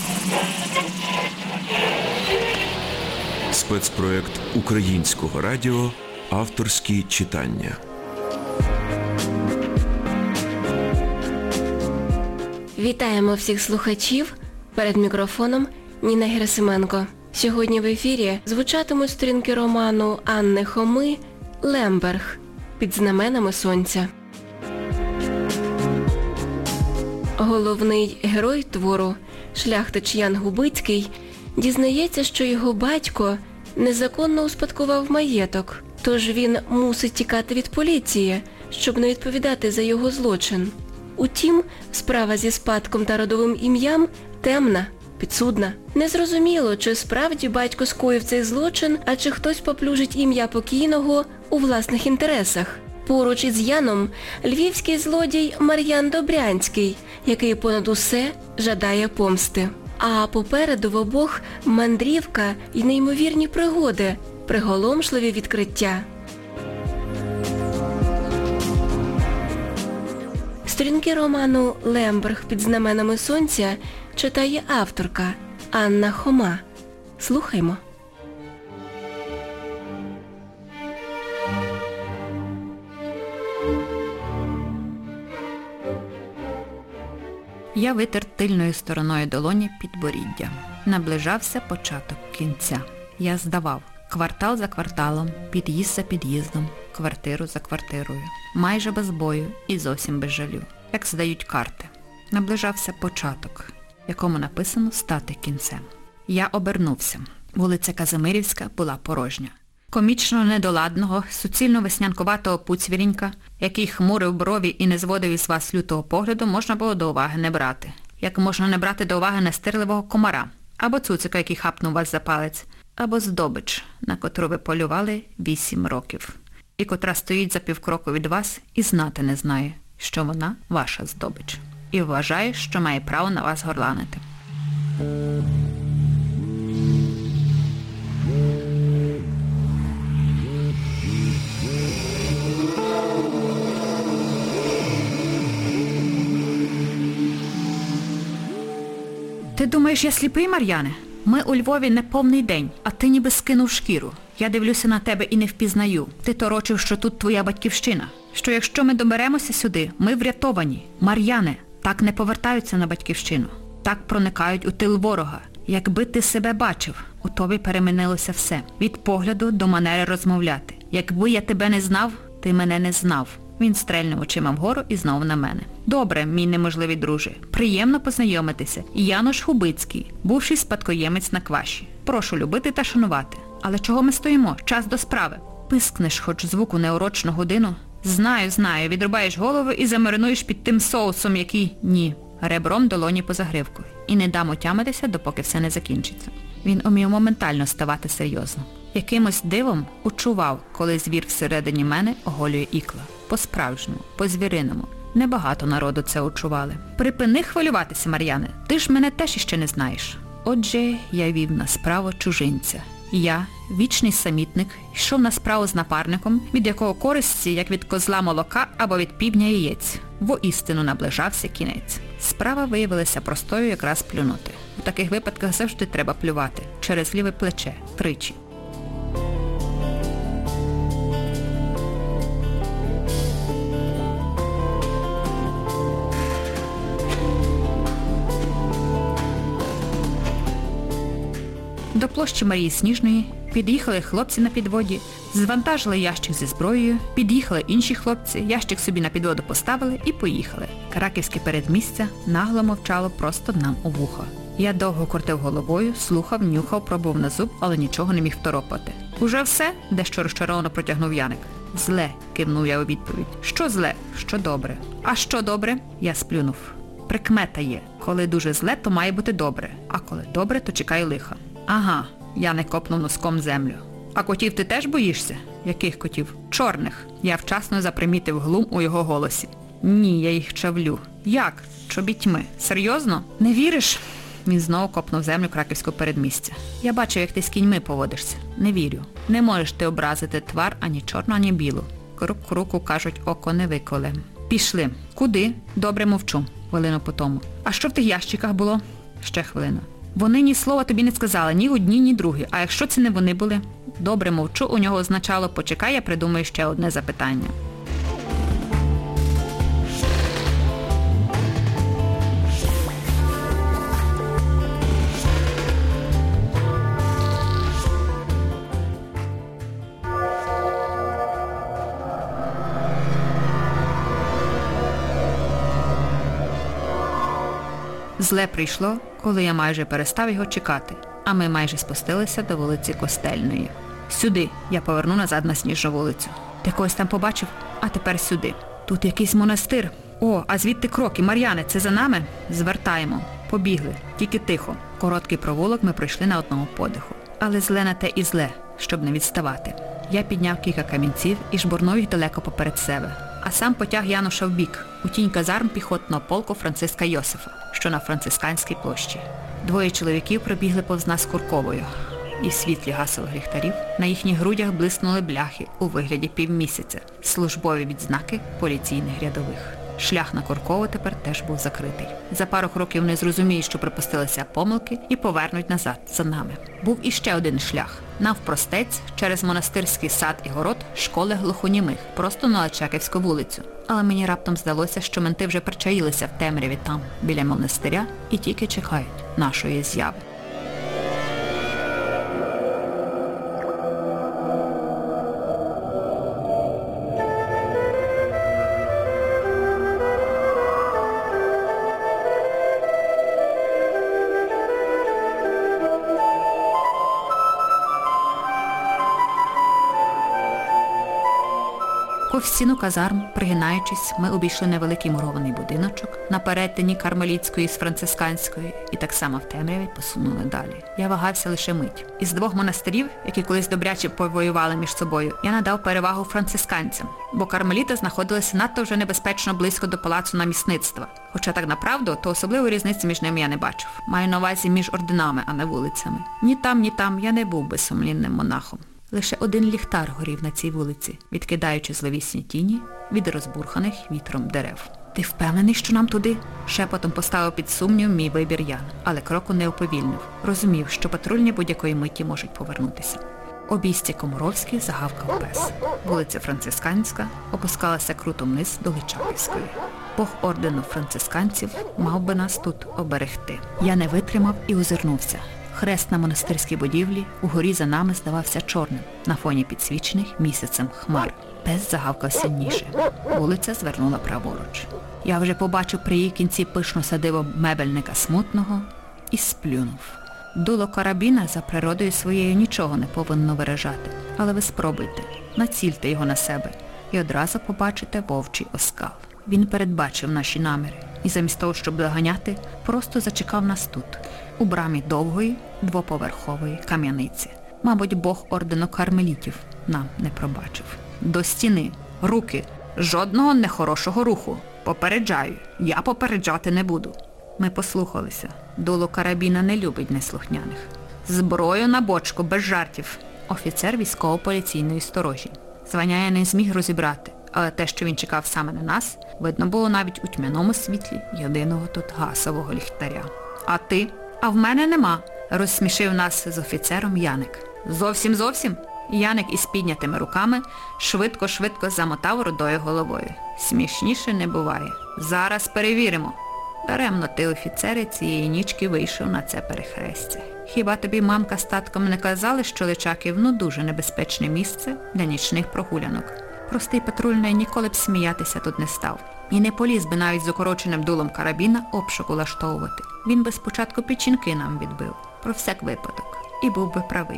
Спецпроект Українського радіо «Авторські читання». Вітаємо всіх слухачів. Перед мікрофоном Ніна Герасименко. Сьогодні в ефірі звучатимуть сторінки роману Анни Хоми «Лемберг. Під знаменами сонця». Головний герой твору, шляхтич Ян Губицький, дізнається, що його батько незаконно успадкував маєток, тож він мусить тікати від поліції, щоб не відповідати за його злочин. Утім, справа зі спадком та родовим ім'ям темна, підсудна. Незрозуміло, чи справді батько скоїв цей злочин, а чи хтось поплюжить ім'я покійного у власних інтересах. Поруч із Яном львівський злодій Мар'ян Добрянський, який понад усе жадає помсти. А попереду в обох мандрівка й неймовірні пригоди, приголомшливі відкриття. Сторінки роману «Лемберг. Під знаменами сонця» читає авторка Анна Хома. Слухаймо. Я витер тильною стороною долоні підборіддя. Наближався початок кінця. Я здавав квартал за кварталом, під'їзд за під'їздом, квартиру за квартирою. Майже без бою і зовсім без жалю. Як здають карти. Наближався початок, якому написано стати кінцем. Я обернувся. Вулиця Казимирівська була порожня. Комічно недоладного, суцільно веснянкуватого пуцвірінька, який хмурив брові і не зводив із вас лютого погляду, можна було до уваги не брати. Як можна не брати до уваги настирливого комара, або цуцика, який хапнув вас за палець, або здобич, на котру ви полювали 8 років, і котра стоїть за півкроку від вас і знати не знає, що вона ваша здобич, і вважає, що має право на вас горланити. Ти думаєш, я сліпий, Мар'яне? Ми у Львові не повний день, а ти ніби скинув шкіру. Я дивлюся на тебе і не впізнаю. Ти торочив, що тут твоя батьківщина. Що якщо ми доберемося сюди, ми врятовані. Мар'яне, так не повертаються на батьківщину. Так проникають у тил ворога. Якби ти себе бачив, у тобі перемінилося все. Від погляду до манери розмовляти. Якби я тебе не знав, ти мене не знав. Він стрельнув очима вгору і знову на мене. Добре, мій неможливий друже. Приємно познайомитися. Янош Губицький, бувший спадкоємець на Кваші. Прошу любити та шанувати. Але чого ми стоїмо? Час до справи. Пискнеш хоч звуку неурочну годину? Знаю, відрубаєш голову і замаринуєш під тим соусом, який... Ні. Ребром долоні по загривку. І не дам отямитися, допоки все не закінчиться. Він умів моментально ставати серйозним. Якимось дивом учував, коли звір всередині мене оголює ікла. По-справжньому, по-звіриному. Небагато народу це учували. Припини хвилюватися, Мар'яне. Ти ж мене теж іще не знаєш. Отже, я вів на справу чужинця. Я, вічний самітник, йшов на справу з напарником, від якого користі, як від козла молока або від півня яєць. Воістину наближався кінець. Справа виявилася простою якраз плюнути. У таких випадках завжди треба плювати. Через ліве плече. 3. До площі Марії Сніжної під'їхали хлопці на підводі, звантажили ящик зі зброєю, під'їхали інші хлопці, ящик собі на підводу поставили і поїхали. Краківське передмістя нагло мовчало просто нам у вухо. Я довго крутив головою, слухав, нюхав, пробував на зуб, але нічого не міг второпати. «Уже все?» – дещо розчаровано протягнув Яник. «Зле», – кивнув я у відповідь. «Що зле? Що добре?» «А що добре?» – я сплюнув. «Прикмета є. Коли дуже зле, то має бути добре. А коли добре, то чекай лиха». «Ага», – я не копнув носком землю. «А котів ти теж боїшся?» «Яких котів?» «Чорних». Я вчасно запримітив глум у його голосі. «Ні, я їх чавлю». «Як? Чобітьми. Серйозно? Не віриш?» Він знову копнув землю краківського передмістя. «Я бачив, як ти з кіньми поводишся. Не вірю. Не можеш ти образити твар ані чорну, ані білу. Крук круку, кажуть, око не виколе». «Пішли». «Куди?» «Добре, мовчу». Хвилину потому. «А що в тих ящиках було?» Ще хвилину. Вони ні слова тобі не сказали, ні одні, ні другі. А якщо це не вони були? Добре, мовчу, у нього означало почекай, я придумаю ще одне запитання. Зле прийшло, коли я майже перестав його чекати, а ми майже спустилися до вулиці Костельної. Сюди, я поверну назад на Сніжну вулицю. Ти когось там побачив? А тепер сюди. Тут якийсь монастир. О, а звідти кроки. Мар'яне, це за нами? Звертаємо. Побігли. Тільки тихо. Короткий провулок ми пройшли на одному подиху. Але зле на те і зле, щоб не відставати. Я підняв кілька камінців і жбурнув їх далеко поперед себе. А сам потяг Януша в бік, у тінь казарм піхотного полку Франциска Йосифа, що на Францисканській площі. Двоє чоловіків пробігли повз нас Курковою. І в світлі гасових ліхтарів на їхніх грудях блиснули бляхи у вигляді півмісяця, службові відзнаки поліційних рядових. Шлях на Куркову тепер теж був закритий. За пару кроків вони зрозуміють, що припустилися помилки і повернуть назад за нами. Був іще один шлях. Навпростець, через монастирський сад і город школи глухонімих, просто на Лачаківську вулицю. Але мені раптом здалося, що менти вже причаїлися в темряві там, біля монастиря, і тільки чекають нашої з'яви. Повз стіну казарм, пригинаючись, ми обійшли невеликий мурований будиночок на перетині Кармелітської з Францисканської і так само в темряві посунули далі. Я вагався лише мить. Із двох монастирів, які колись добряче повоювали між собою, я надав перевагу францисканцям, бо кармеліти знаходилися надто вже небезпечно близько до палацу намісництва. Хоча так направду, то особливої різниці між ними я не бачив. Маю на увазі між орденами, а не вулицями. Ні там я не був безсумлінним монахом. Лише один ліхтар горів на цій вулиці, відкидаючи зловісні тіні від розбурханих вітром дерев. «Ти впевнений, що нам туди?» Шепотом поставив під сумнів мій вибір Ян, але кроку не уповільнив. Розумів, що патрульні будь-якої миті можуть повернутися. Обійстя Комаровський загавкав пес. Вулиця Францисканська опускалася круто вниз до Личаківської. Бог ордену францисканців мав би нас тут оберегти. Я не витримав і озирнувся. Хрест на монастирській будівлі угорі за нами здавався чорним, на фоні підсвічених місяцем хмар. Пес загавкав сильніше. Вулиця звернула праворуч. Я вже побачив при її кінці пишну садибу мебельника Смутного і сплюнув. Дуло карабіна за природою своєю нічого не повинно виражати. Але ви спробуйте, націльте його на себе і одразу побачите вовчий оскал. Він передбачив наші наміри і замість того, щоб доганяти, просто зачекав нас тут, у брамі довгої, двоповерхової кам'яниці. Мабуть, Бог ордену кармелітів нам не пробачив. До стіни, руки, жодного нехорошого руху. Попереджаю, я попереджати не буду. Ми послухалися. Дуло карабіна не любить неслухняних. Зброю на бочку, без жартів. Офіцер військово-поліційної сторожі. Звання я не зміг розібрати, але те, що він чекав саме на нас, видно було навіть у тьмяному світлі єдиного тут гасового ліхтаря. «А ти?» «А в мене нема», – розсмішив нас з офіцером Яник. «Зовсім?» Яник із піднятими руками швидко замотав рудою головою. «Смішніше не буває. Зараз перевіримо». Даремно ти, офіцери, цієї нічки вийшов на це перехрестя. Хіба тобі мамка з татком не казали, що Личаків, дуже небезпечне місце для нічних прогулянок? Простий патрульний ніколи б сміятися тут не став. І не поліз би навіть з укороченим дулом карабіна обшук улаштовувати. Він би спочатку печінки нам відбив, про всяк випадок. І був би правий.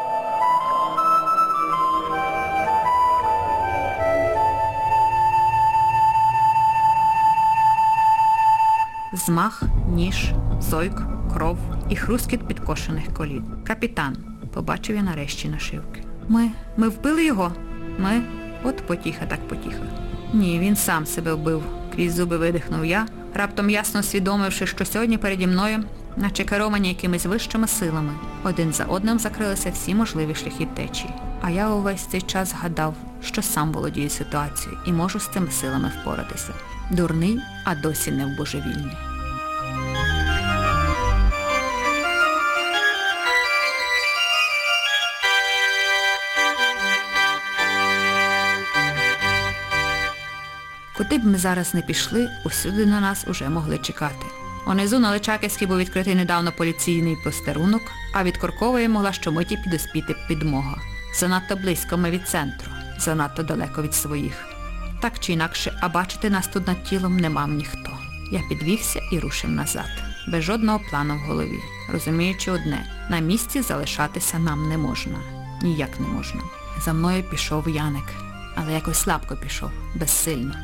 Змах, ніж, зойк, кров і хрускіт підкошених колін. «Капітан», – побачив я нарешті нашивки. Ми вбили його? Ми? От потіха так потіха. Ні, він сам себе вбив, крізь зуби видихнув я, раптом ясно усвідомивши, що сьогодні переді мною, наче керовані якимись вищими силами, один за одним закрилися всі можливі шляхи течії. А я увесь цей час гадав, що сам володію ситуацією і можу з цими силами впоратися. Дурний, а досі не вбожевільний. Куди б ми зараз не пішли, усюди на нас уже могли чекати. Унизу на Личаківській був відкритий недавно поліційний постерунок, а від Коркової могла щомиті підоспіти підмога. Занадто близько ми від центру, занадто далеко від своїх. Так чи інакше, а бачити нас тут над тілом не мав ніхто. Я підвівся і рушив назад, без жодного плану в голові, розуміючи одне – на місці залишатися нам не можна. Ніяк не можна. За мною пішов Яник, але якось слабко пішов, безсильно.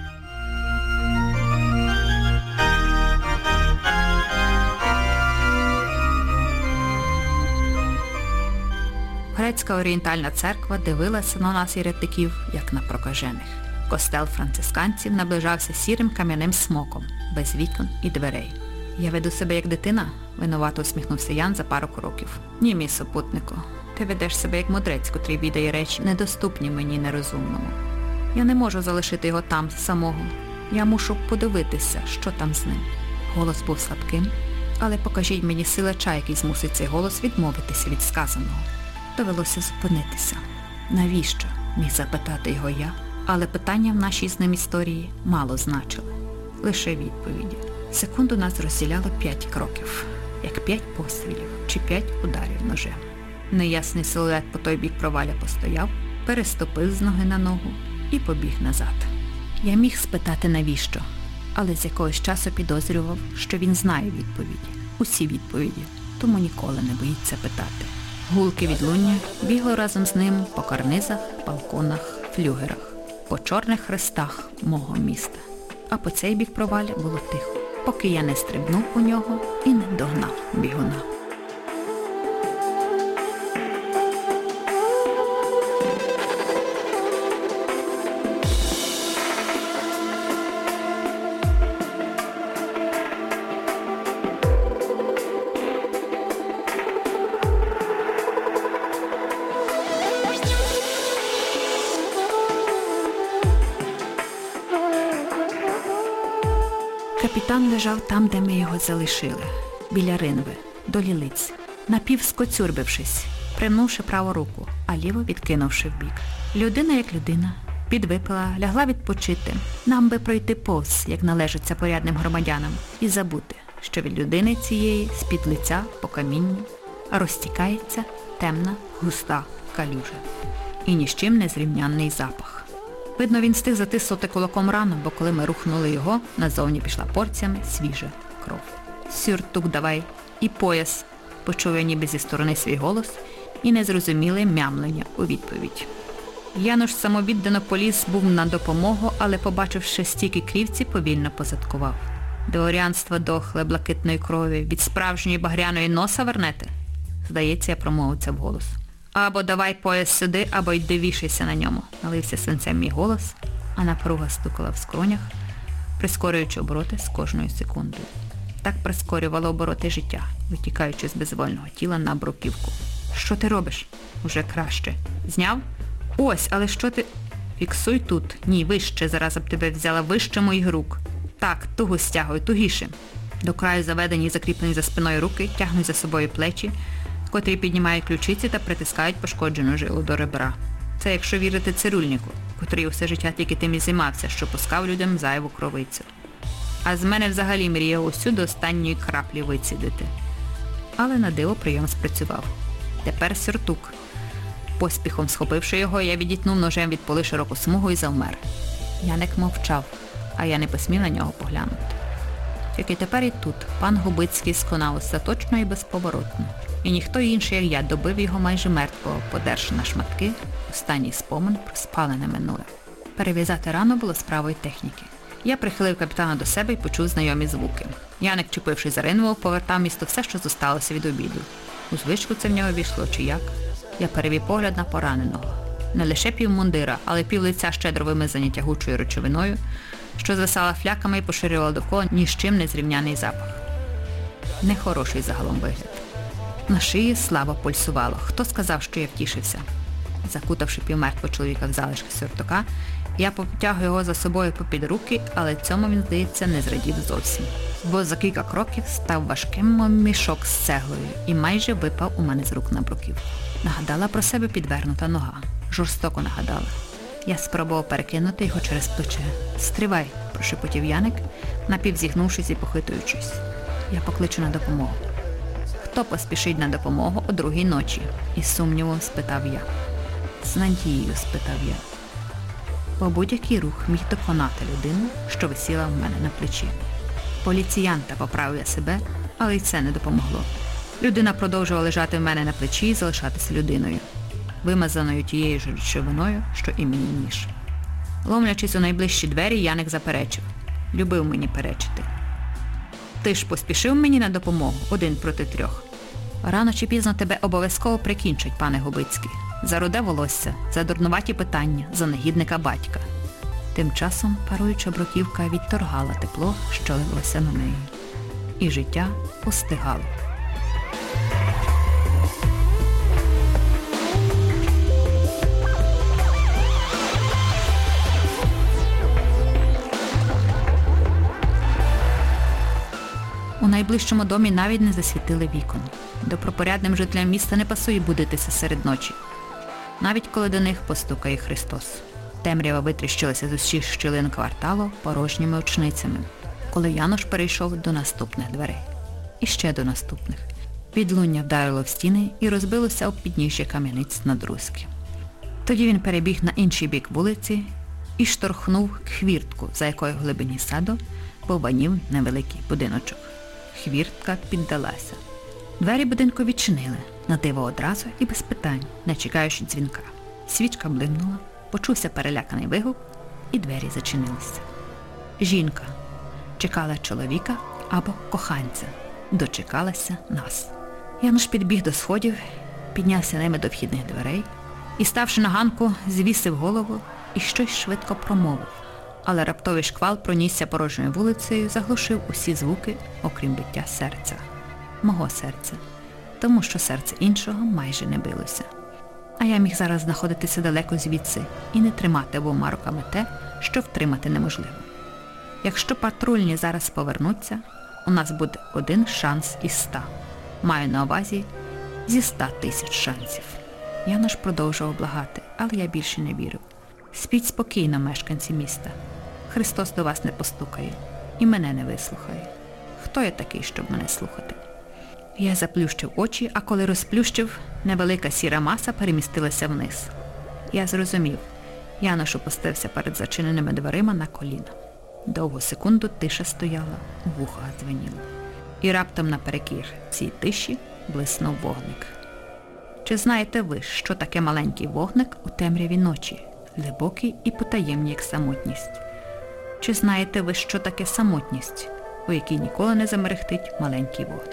Грецька орієнтальна церква дивилася на нас єретиків, як на прокажених. Костел францисканців наближався сірим кам'яним смоком, без вікон і дверей. «Я веду себе як дитина», – винувато усміхнувся Ян за пару кроків. «Ні, мій супутнику, ти ведеш себе як мудрець, котрий відає речі, недоступні мені нерозумному. Я не можу залишити його там самого. Я мушу подивитися, що там з ним». Голос був слабким, але покажіть мені силача, який змусить цей голос відмовитися від сказаного. Довелося зупинитися. «Навіщо?» – міг запитати його я, але питання в нашій з ним історії мало значили. Лише відповіді. Секунду нас розділяло 5 кроків, як 5 пострілів чи 5 ударів ножем. Неясний силует по той бік проваля постояв, переступив з ноги на ногу і побіг назад. Я міг спитати навіщо, але з якогось часу підозрював, що він знає відповіді. Усі відповіді, тому ніколи не боїться питати. Гулки відлуння бігло разом з ним по карнизах, балконах, флюгерах, по чорних хрестах мого міста. А по цей бік проваля було тихо, поки я не стрибнув у нього і не догнав бігуна. Капітан лежав там, де ми його залишили, біля ринви, до лілиць, напівскоцюрбившись, примнувши праву руку, а ліву відкинувши вбік. Людина як людина, підвипила, лягла відпочити. Нам би пройти повз, як належиться порядним громадянам, і забути, що від людини цієї з-під лиця по камінню розтікається темна, густа калюжа. І ні з чим не зрівнянний запах. Видно, він встиг затиснути кулаком рану, бо коли ми рухнули його, назовні пішла порціями свіжа кров. «Сюртук давай» і «пояс», почув я ніби зі сторони свій голос і незрозуміле мямлення у відповідь. Януш самовіддано поліз був на допомогу, але, побачивши стільки крівці, повільно позадкував. «Дворянство дохле блакитної крові, від справжньої багряної носа вернете?» Здається, я промовив це вголос. «Або давай пояс сюди, або йди вішайся на ньому», – налився свинцем мій голос, а напруга стукала в скронях, прискорюючи обороти з кожною секундою. Так прискорювало обороти життя, витікаючи з безвольного тіла на бруківку. «Що ти робиш?» «Уже краще». «Зняв?» «Ось, але що ти...» «Фіксуй тут». «Ні, вище, зараз б тебе взяла вище моїх рук». «Так, туго стягуй, тугіше». До краю заведені і закріплені за спиною руки, тягнуть за собою плечі, котрі піднімають ключиці та притискають пошкоджену жилу до ребра. Це якщо вірити цирюльнику, котрий усе життя тільки тим і займався, що пускав людям зайву кровицю. А з мене взагалі мріяв усю до останньої краплі вицідити. Але на диво прийом спрацював. Тепер сюртук. Поспіхом схопивши його, я відітнув ножем від поли широку смугу і завмер. Яник мовчав, а я не посмів на нього поглянути. Тільки тепер і тут пан Губицький сконав остаточно і безповоротно. І ніхто інший, як я, добив його майже мертвого, подерши на шматки останній спомин про спалене минуле. Перев'язати рану було справою техніки. Я прихилив капітана до себе і почув знайомі звуки. Яник, чіпившись за ринву, повертав місто все, що зосталося від обіду. У звичку це в нього війшло, чи як? Я перевів погляд на пораненого. Не лише півмундира, але пів лиця щедро вимазані тягучою речовиною, що звисала фляками і поширювала довкола ні з чим не зрівняний запах. Нехороший загалом вигляд. На шиї слабо пульсувало. Хто сказав, що я втішився? Закутавши півмертвого чоловіка в залишки сюртука, я потягую його за собою попід руки, але цьому він, здається, не зрадів зовсім. Бо за кілька кроків став важким, мов мішок з цеглою і майже випав у мене з рук на бруківку. Нагадала про себе підвернута нога. Жорстоко нагадала. Я спробував перекинути його через плече. «Стривай», – прошепотів Яник, напівзігнувшись і похитуючись. Я покличу на допомогу. Хто поспішить на допомогу о 2-й ночі? Із сумнівом спитав я. З надією спитав я. Бо будь-який рух міг доконати людину, що висіла в мене на плечі. Поліціянта поправив я себе, але й це не допомогло. Людина продовжувала лежати в мене на плечі і залишатися людиною, вимазаною тією ж речовиною, що і мені ніж. Ломлячись у найближчі двері, Яник заперечив. Любив мені перечити. Ти ж поспішив мені на допомогу 1 проти 3. Рано чи пізно тебе обов'язково прикінчать, пане Губицький. За руде волосся, за дурнуваті питання, за негідника батька. Тим часом паруюча бруківка відторгала тепло, що лилося на неї. І життя остигало. У найближчому домі навіть не засвітили вікон. Добропорядним жителям міста не пасує будитися серед ночі. Навіть коли до них постукає Христос. Темрява витріщилася з усіх щілин кварталу порожніми очницями, коли Янош перейшов до наступних дверей. І ще до наступних. Відлуння вдарило в стіни і розбилося об підніжжя кам'яниць надрузки. Тоді він перебіг на інший бік вулиці і штовхнув хвіртку, за якою в глибині саду пованів невеликий будиночок. Хвіртка піддалася. Двері будинку відчинили, на диво одразу і без питань, не чекаючи дзвінка. Свічка блимнула, почувся переляканий вигук, і двері зачинилися. Жінка чекала чоловіка або коханця, дочекалася нас. Янош підбіг до сходів, піднявся ними до вхідних дверей і, ставши на ганку, звісив голову і щось швидко промовив. Але раптовий шквал пронісся порожньою вулицею, заглушив усі звуки, окрім биття серця. Мого серця. Тому що серце іншого майже не билося. А я міг зараз знаходитися далеко звідси і не тримати обома руками те, що втримати неможливо. Якщо патрульні зараз повернуться, у нас буде 1 шанс із 100. Маю на увазі зі 100 000 шансів. Янош продовжував благати, але я більше не вірив. Спіть спокійно, мешканці міста. Христос до вас не постукає і мене не вислухає. Хто я такий, щоб мене слухати? Я заплющив очі, а коли розплющив, невелика сіра маса перемістилася вниз. Я зрозумів. Янош опустився перед зачиненими дверима на коліна. Довгу секунду тиша стояла, у вухах дзвеніло. І раптом наперекір цій тиші блиснув вогник. Чи знаєте ви, що таке маленький вогник у темряві ночі, глибокий і потаємний, як самотність? Чи знаєте ви, що таке самотність, у якій ніколи не замерехтить маленький вогник?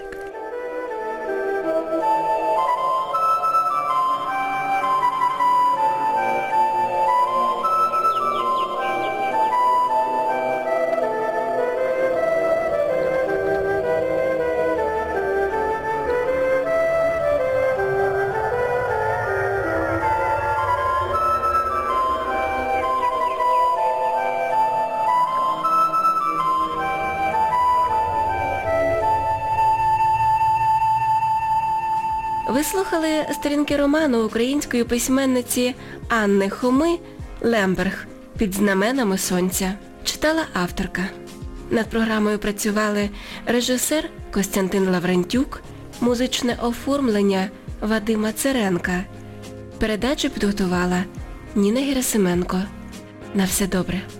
Ви слухали сторінки роману української письменниці Анни Хоми «Лемберг. Під знаменами сонця». Читала авторка. Над програмою працювали режисер Костянтин Лаврентюк, музичне оформлення Вадима Церенка. Передачу підготувала Ніна Герасименко. На все добре.